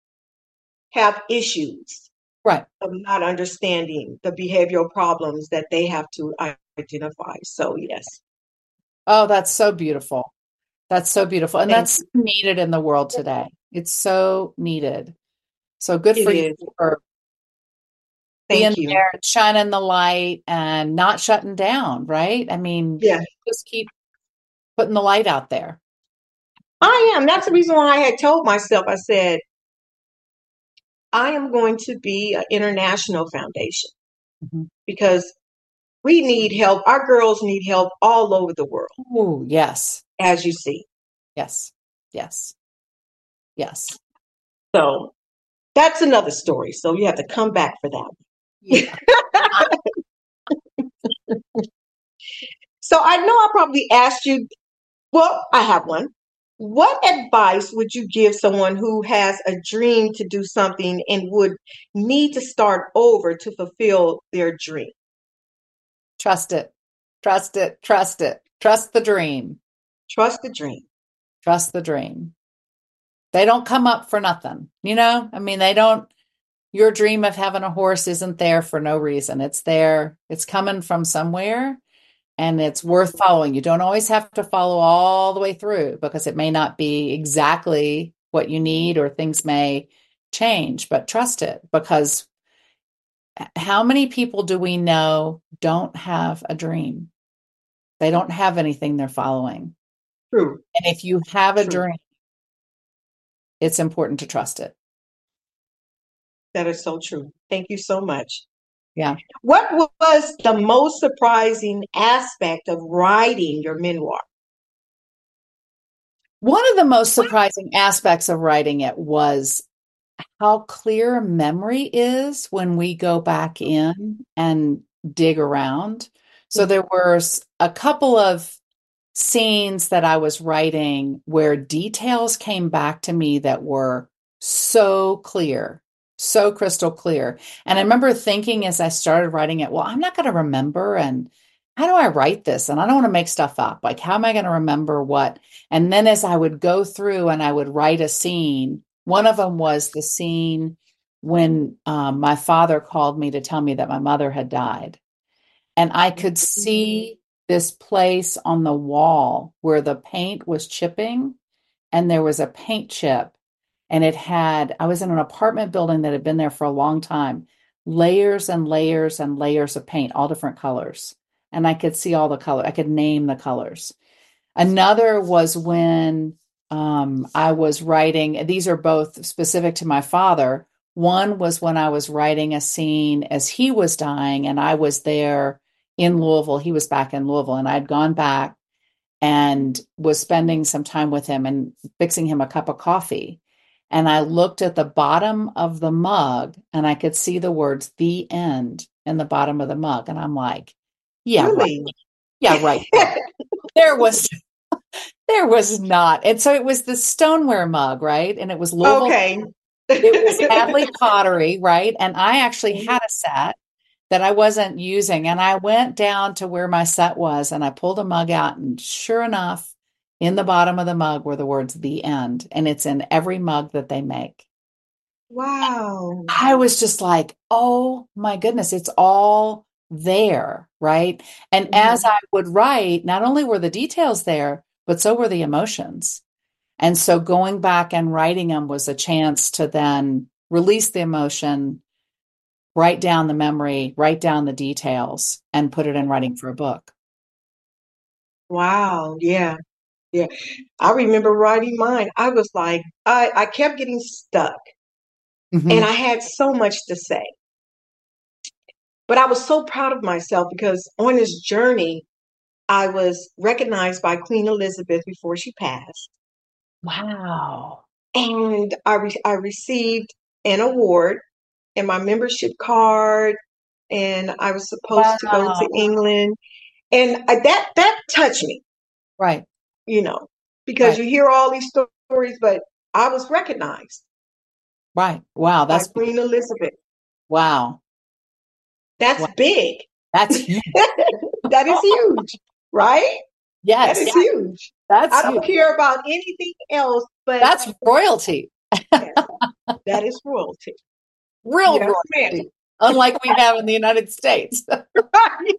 have issues Right. of not understanding the behavioral problems that they have to identify. So, yes. Oh, that's so beautiful. That's so beautiful. And Thank that's needed in the world today. It's so needed. So good you. for It you is. for Thank being you. there, shining the light and not shutting down, right? I mean, Yeah, just keep putting the light out there. I am. That's the reason why I had told myself, I said, I am going to be an international foundation Mhm. because we need help. Our girls need help all over the world, Oh, yes. as you see. Yes. Yes. Yes. So that's another story. So you have to come back for that. Yeah. So I know I probably asked you, well, I have one. What advice would you give someone who has a dream to do something and would need to start over to fulfill their dream? Trust it. Trust it. Trust it. Trust the dream. Trust the dream. Trust the dream. They don't come up for nothing. You know, I mean, they don't, your dream of having a horse isn't there for no reason. It's there, it's coming from somewhere and it's worth following. You don't always have to follow all the way through because it may not be exactly what you need or things may change, but trust it because how many people do we know don't have a dream? They don't have anything they're following. True. And if you have a True. dream, it's important to trust it. That is so true. Thank you so much. Yeah. What was the most surprising aspect of writing your memoir? One of the most surprising aspects of writing it was how clear memory is when we go back in and dig around. So there were s- a couple of scenes that I was writing where details came back to me that were so clear, so crystal clear. And I remember thinking as I started writing it, well, I'm not going to remember. And how do I write this? And I don't want to make stuff up. Like, how am I going to remember what? And then as I would go through and I would write a scene, one of them was the scene when um, my father called me to tell me that my mother had died. And I could see this place on the wall where the paint was chipping and there was a paint chip, and it had, I was in an apartment building that had been there for a long time, layers and layers and layers of paint, all different colors. And I could see all the color. I could name the colors. Another was when um, I was writing, these are both specific to my father. One was when I was writing a scene as he was dying, and I was there in Louisville. He was back in Louisville, and I'd gone back and was spending some time with him and fixing him a cup of coffee. And I looked at the bottom of the mug, and I could see the words "the end" in the bottom of the mug. And I'm like, yeah, Really? right. Yeah, right. There was, there was not. And so it was the stoneware mug, right? And it was Louisville. Okay. It was Hadley Pottery, right? And I actually had a set that I wasn't using. And I went down to where my set was, and I pulled a mug out, and sure enough, in the bottom of the mug were the words "the end." And it's in every mug that they make. Wow. I was just like, oh my goodness, it's all there, right? And Mhm. as I would write, not only were the details there, but so were the emotions. And so going back and writing them was a chance to then release the emotion, write down the memory, write down the details, and put it in writing for a book. Wow. Yeah. Yeah. I remember writing mine. I was like, I, I kept getting stuck, Mhm. and I had so much to say. But I was so proud of myself because on this journey, I was recognized by Queen Elizabeth before she passed. Wow. And I, re- I received an award and my membership card, and I was supposed to go Wow. to England. And I, that that touched me, Right. you know, because Right. you hear all these stories, but I was recognized Right. Wow. by That's Queen Elizabeth. wow. That's Wow. big. That's huge. That is huge, right? That Yes. is huge. That's I don't huge. care about anything else, but That's royalty. yes, that is royalty. Real Yes, royalty. ma'am. Unlike we have in the United States. Right.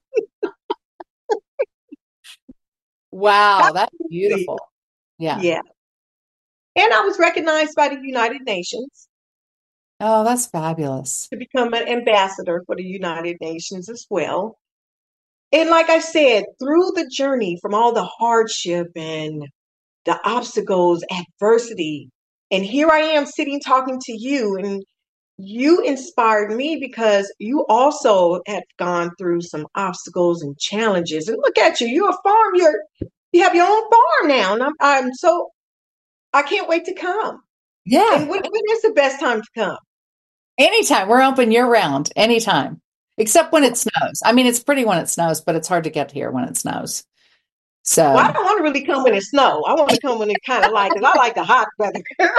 Wow, that's beautiful. Yeah. Yeah. And I was recognized by the United Nations Oh, that's fabulous. to become an ambassador for the United Nations as well. And like I said, through the journey from all the hardship and the obstacles, adversity, and here I am sitting talking to you, and you inspired me because you also have gone through some obstacles and challenges. And look at you, you're a farm, you're you have your own farm now. And I'm I'm so I can't wait to come. Yeah. And when, when is the best time to come? Anytime. We're open year round. Anytime. Except when it snows. I mean, it's pretty when it snows, but it's hard to get here when it snows. So Well, I don't want to really come when it snow. I want to come when it kind of like, because I like the hot weather.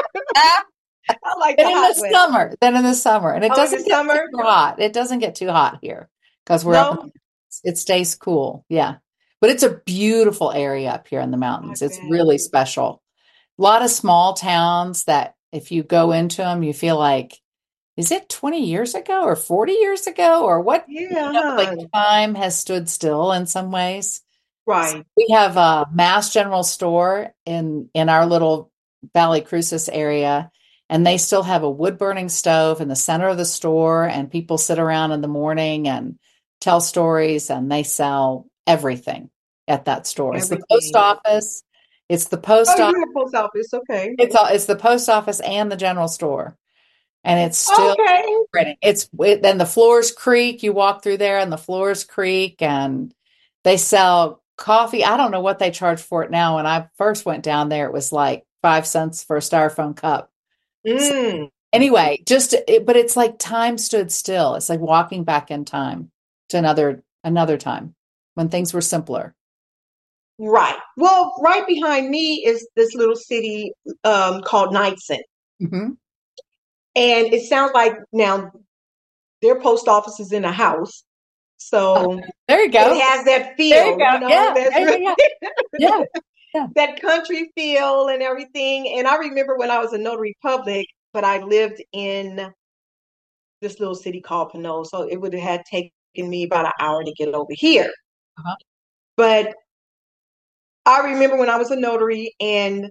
I like the then in hot the weather. summer, then in the summer, and it Oh, in doesn't the get summer? too hot. It doesn't get too hot here because we're up. In No? the mountains. It stays cool. Yeah, but it's a beautiful area up here in the I mountains. It's bet. really special. A lot of small towns that if you go into them, you feel like, is it twenty years ago or forty years ago or what? You Yeah, know, like huh? time has stood still in some ways. Right. We have a Mass General Store in in our little Valley Crucis area, and they still have a wood burning stove in the center of the store, and people sit around in the morning and tell stories, and they sell everything at that store. It's the post Everything. office. It's the post Oh, office. you're in the post office. Okay. It's all, it's the post office and the general store, and it's still Okay. pretty. It's it, then the floors creak. You walk through there, and the floors creak, and they sell coffee. I don't know what they charge for it now. When I first went down there, it was like five cents for a styrofoam cup. So Mm. anyway, just it, but it's like time stood still. It's like walking back in time to another another time when things were simpler. Right. Well, right behind me is this little city um, called Knightson. hmm And it sounds like now their post office is in a house. So There you it go. has that There you feel, go. you know, Yeah, that's yeah, yeah, really yeah, yeah. that country feel and everything. And I remember when I was in Notary Public, but I lived in this little city called Pinot. So it would have had taken me about an hour to get over here. Uh-huh. But I remember when I was a notary and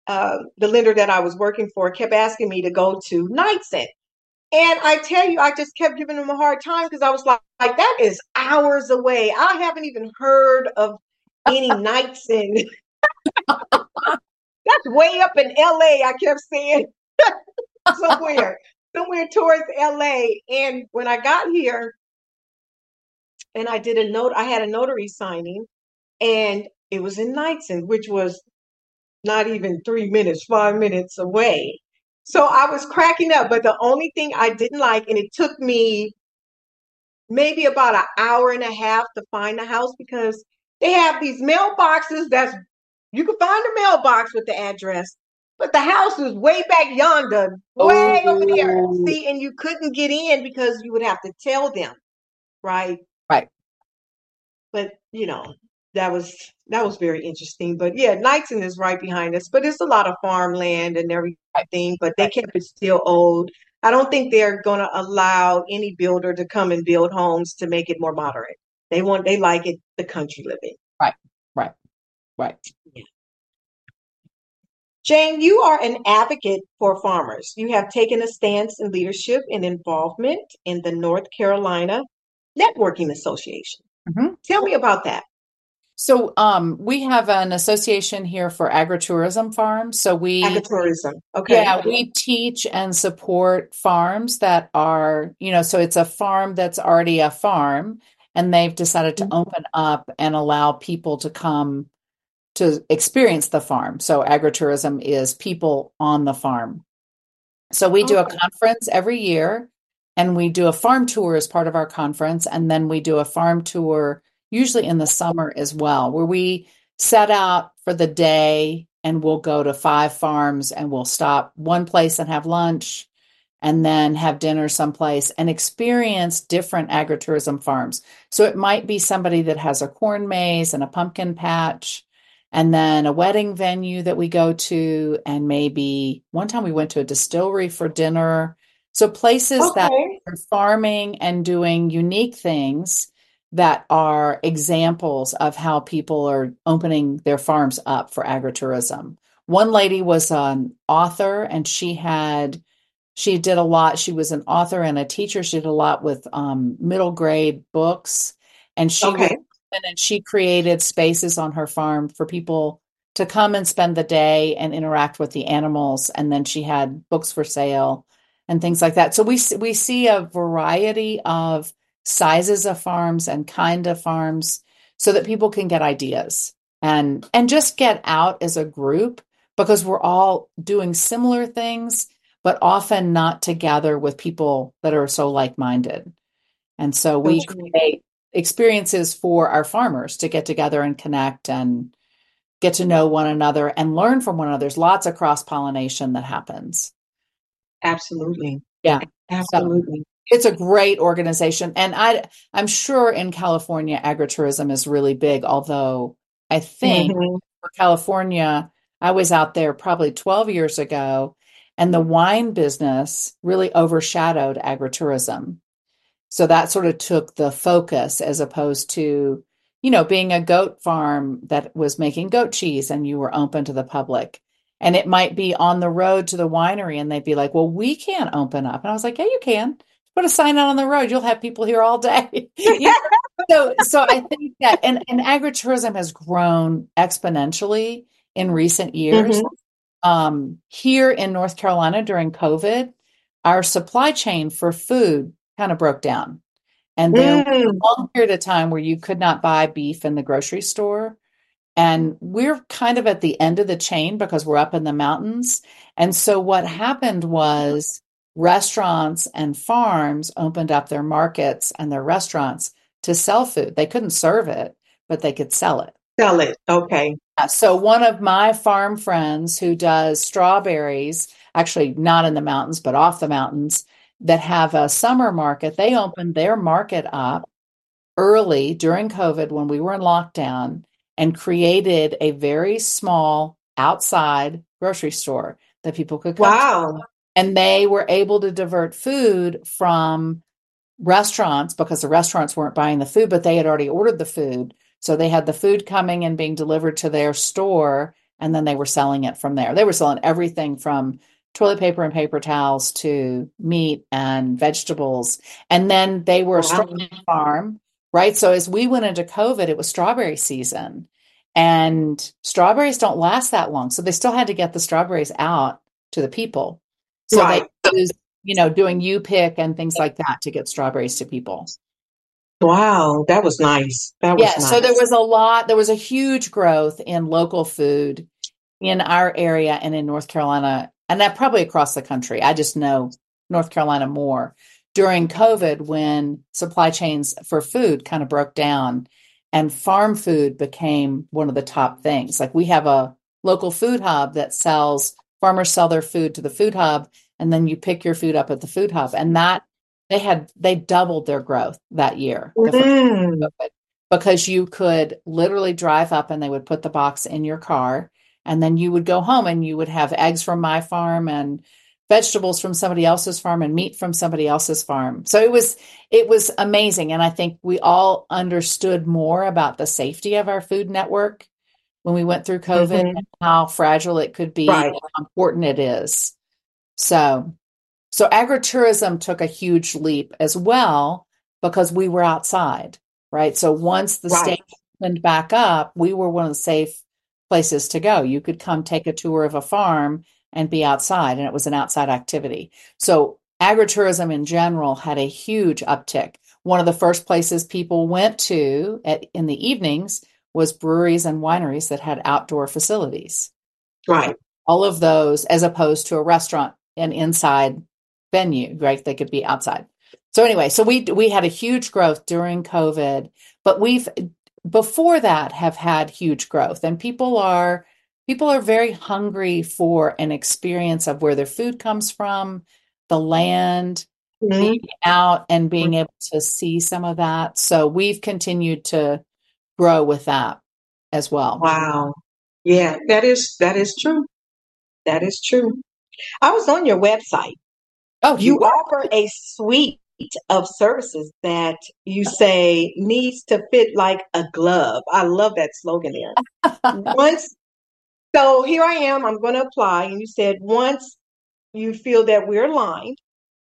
uh, the lender that I was working for kept asking me to go to Knightson. And I tell you, I just kept giving them a hard time because I was like, like, that is hours away. I haven't even heard of any Knightson. That's way up in L A, I kept saying. somewhere, somewhere towards L A. And when I got here and I did a note, I had a notary signing, and it was in Knightson, which was not even three minutes, five minutes away. So I was cracking up, but the only thing I didn't like, and it took me maybe about an hour and a half to find the house because they have these mailboxes that's, you can find the mailbox with the address, but the house is way back yonder, way Oh, over there. See, and you couldn't get in because you would have to tell them, right? right. But you know, that was that was very interesting. But yeah, Knightson is right behind us, but it's a lot of farmland and everything, but they kept it still old. I don't think they're going to allow any builder to come and build homes to make it more moderate. They want, they like it, the country living. Right, right, right. Yeah. Jane, you are an advocate for farmers. You have taken a stance in leadership and involvement in the North Carolina Networking Association. Mm-hmm. Tell me about that. So um, we have an association here for agritourism farms. So we agritourism, okay, yeah, we teach and support farms that are, you know, so it's a farm that's already a farm, and they've decided to mm-hmm. open up and allow people to come to experience the farm. So agritourism is people on the farm. So we do okay. a conference every year, and we do a farm tour as part of our conference, and then we do a farm tour usually in the summer as well, where we set out for the day and we'll go to five farms and we'll stop one place and have lunch and then have dinner someplace and experience different agritourism farms. So it might be somebody that has a corn maze and a pumpkin patch, and then a wedding venue that we go to, and maybe one time we went to a distillery for dinner. So places okay. that are farming and doing unique things that are examples of how people are opening their farms up for agritourism. One lady was an author, and she had, she did a lot. She was an author and a teacher. She did a lot with um, middle grade books, and she okay. was, and she created spaces on her farm for people to come and spend the day and interact with the animals. And then she had books for sale and things like that. So we we see a variety of sizes of farms and kind of farms so that people can get ideas and and just get out as a group, because we're all doing similar things, but often not together with people that are so like-minded. And so we That's create great. experiences for our farmers to get together and connect and get to know one another and learn from one another. There's lots of cross-pollination that happens. Absolutely. Yeah. Absolutely. So, it's a great organization. And I, I'm sure in California, agritourism is really big, although I think mm-hmm. for California, I was out there probably twelve years ago, and the wine business really overshadowed agritourism. So that sort of took the focus, as opposed to, you know, being a goat farm that was making goat cheese and you were open to the public. And it might be on the road to the winery, and they'd be like, well, we can't open up. And I was like, yeah, you can. Put a sign out on the road. You'll have people here all day. Yeah. so, so I think that, and, and agritourism has grown exponentially in recent years. Mm-hmm. Um, here in North Carolina during COVID, our supply chain for food kind of broke down. And there mm. was a long period of time where you could not buy beef in the grocery store. And we're kind of at the end of the chain because we're up in the mountains. And so what happened was restaurants and farms opened up their markets and their restaurants to sell food. They couldn't serve it, but they could sell it. Sell it. Okay. So one of my farm friends who does strawberries, actually not in the mountains, but off the mountains, that have a summer market, they opened their market up early during COVID when we were in lockdown and created a very small outside grocery store that people could come wow. to. And they were able to divert food from restaurants because the restaurants weren't buying the food, but they had already ordered the food. So they had the food coming and being delivered to their store, and then they were selling it from there. They were selling everything from toilet paper and paper towels to meat and vegetables. And then they were a Wow. strawberry farm, right? So as we went into COVID, it was strawberry season, and strawberries don't last that long. So they still had to get the strawberries out to the people. So Right. they used, you know, doing U-Pick and things like that to get strawberries to people. Wow, that was nice. That was Yeah, nice. so there was a lot, there was a huge growth in local food in our area and in North Carolina, and that probably across the country. I just know North Carolina more during COVID when supply chains for food kind of broke down and farm food became one of the top things. Like we have a local food hub that sells, farmers sell their food to the food hub, and then you pick your food up at the food hub. And that they had, they doubled their growth that year. The first Mm. COVID, because you could literally drive up and they would put the box in your car, and then you would go home and you would have eggs from my farm and vegetables from somebody else's farm and meat from somebody else's farm. So it was it was amazing, and I think we all understood more about the safety of our food network when we went through COVID Mhm. and how fragile it could be, Right. and how important it is. So so agritourism took a huge leap as well because we were outside, right? So once the Right. state opened back up, we were one of the safe places to go. You could come take a tour of a farm and be outside, and it was an outside activity. So agritourism in general had a huge uptick. One of the first places people went to at, in the evenings was breweries and wineries that had outdoor facilities. Right. All of those, as opposed to a restaurant and inside venue, right? They could be outside. So anyway, so we we had a huge growth during COVID, but we've before that have had huge growth, and people are people are very hungry for an experience of where their food comes from, the land, Mhm. being out and being able to see some of that. So we've continued to grow with that as well. Wow. Yeah, that is that is true. That is true. I was on your website. Oh, You you offer a suite of services that you say needs to fit like a glove. I love that slogan there. Once, so here I am, I'm going to apply. And you said once you feel that we're aligned,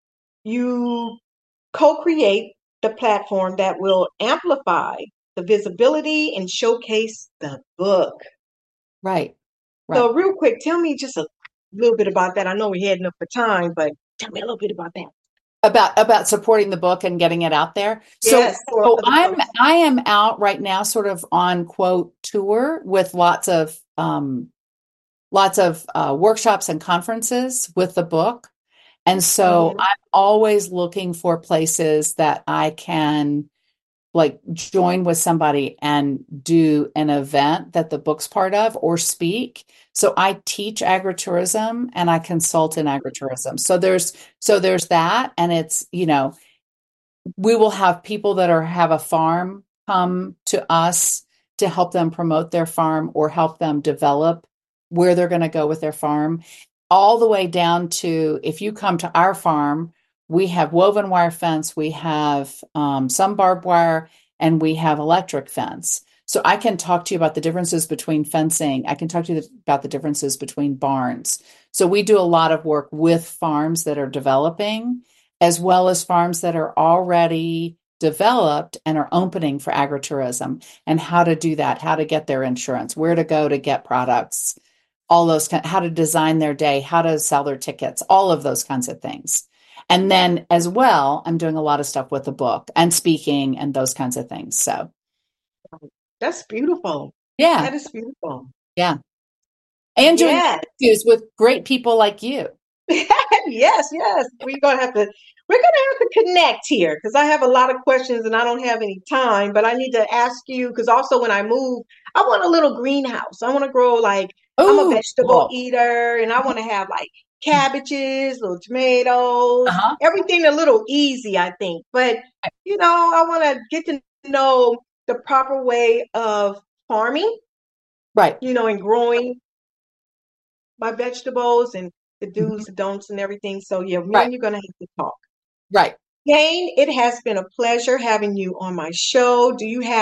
you co-create the platform that will amplify the visibility and showcase the book. right, right. So real quick, tell me just a little bit about that. I know we're heading up for time, but tell me a little bit about that. about about supporting the book and getting it out there. So, Yes, for so other I'm folks. I am out right now, sort of on quote tour with lots of um, lots of uh, workshops and conferences with the book, and so Mhm. I'm always looking for places that I can like join with somebody and do an event that the book's part of or speak. So I teach agritourism and I consult in agritourism. So there's so there's that, and it's, you know, we will have people that are have a farm come to us to help them promote their farm or help them develop where they're going to go with their farm, all the way down to if you come to our farm, we have woven wire fence, we have um, some barbed wire, and we have electric fence. So I can talk to you about the differences between fencing. I can talk to you about the differences between barns. So we do a lot of work with farms that are developing, as well as farms that are already developed and are opening for agritourism, and how to do that, how to get their insurance, where to go to get products, all those kind, how to design their day, how to sell their tickets, all of those kinds of things. And then as well, I'm doing a lot of stuff with the book and speaking and those kinds of things. So That's beautiful. yeah, That is beautiful. yeah. And doing Yes. interviews with great people like you. Yes, yes. We're gonna have to we're gonna have to connect here because I have a lot of questions and I don't have any time, but I need to ask you because also when I move, I want a little greenhouse. I want to grow like I'm a Oh, vegetable cool. eater and I want to have like cabbages, little tomatoes, Uh-huh. everything a little easy, I think. But you know, I want to get to know the proper way of farming, Right, you know, and growing my vegetables and the do's, the don'ts, and everything. So yeah, me right, and you're gonna have to talk. right. Jane, it has been a pleasure having you on my show. Do you have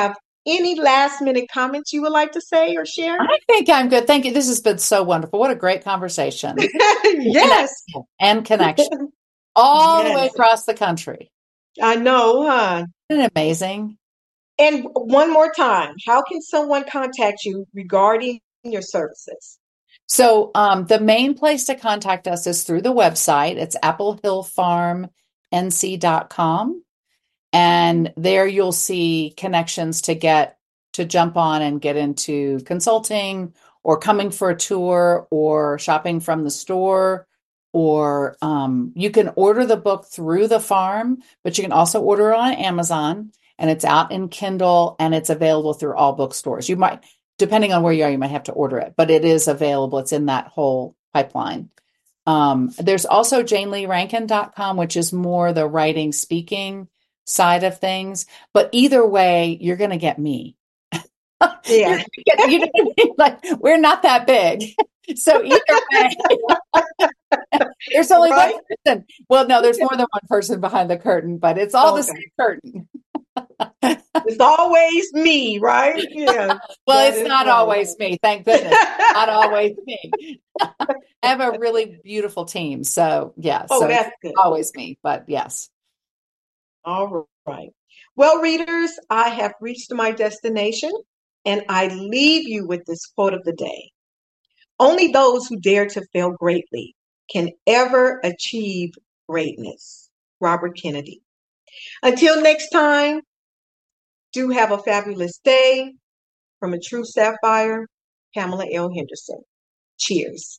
any last minute comments you would like to say or share? I think I'm good. Thank you. This has been so wonderful. What a great conversation. Yes. And connection all Yes. the way across the country. I know, huh? Isn't it amazing? And one more time, how can someone contact you regarding your services? So um, the main place to contact us is through the website. It's apple hill farm n c dot com. And there you'll see connections to get to jump on and get into consulting or coming for a tour or shopping from the store. Or um, you can order the book through the farm, but you can also order it on Amazon, and it's out in Kindle, and it's available through all bookstores. You might, depending on where you are, you might have to order it, but it is available. It's in that whole pipeline. Um, there's also jane lee rankin dot com, which is more the writing, speaking side of things. But either way, you're going to get me. Yeah. Get, you know what I mean? Like, we're not that big. So either way, there's only Right. one person. Well, no, there's more than one person behind the curtain, but it's all the Okay. same curtain. It's always me, right? Yeah. Well, That it's is not right. always me. Thank goodness. Not always me. I have a really beautiful team. So, yeah. Oh, so that's it's good. always me, but yes. All right. Well, readers, I have reached my destination, and I leave you with this quote of the day. Only those who dare to fail greatly can ever achieve greatness. Robert Kennedy. Until next time, do have a fabulous day. From a true sapphire, Pamela L. Henderson. Cheers.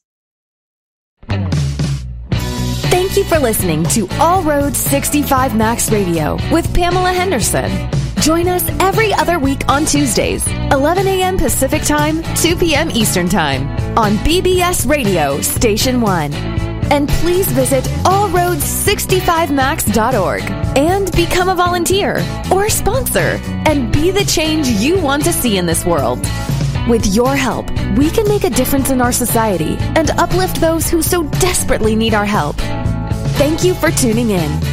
Thank you for listening to All Roads sixty-five Max Radio with Pamela Henderson. Join us every other week on Tuesdays, eleven a.m. Pacific Time, two p.m. Eastern Time on B B S Radio Station one. And please visit all roads sixty-five max dot org and become a volunteer or sponsor and be the change you want to see in this world. With your help, we can make a difference in our society and uplift those who so desperately need our help. Thank you for tuning in.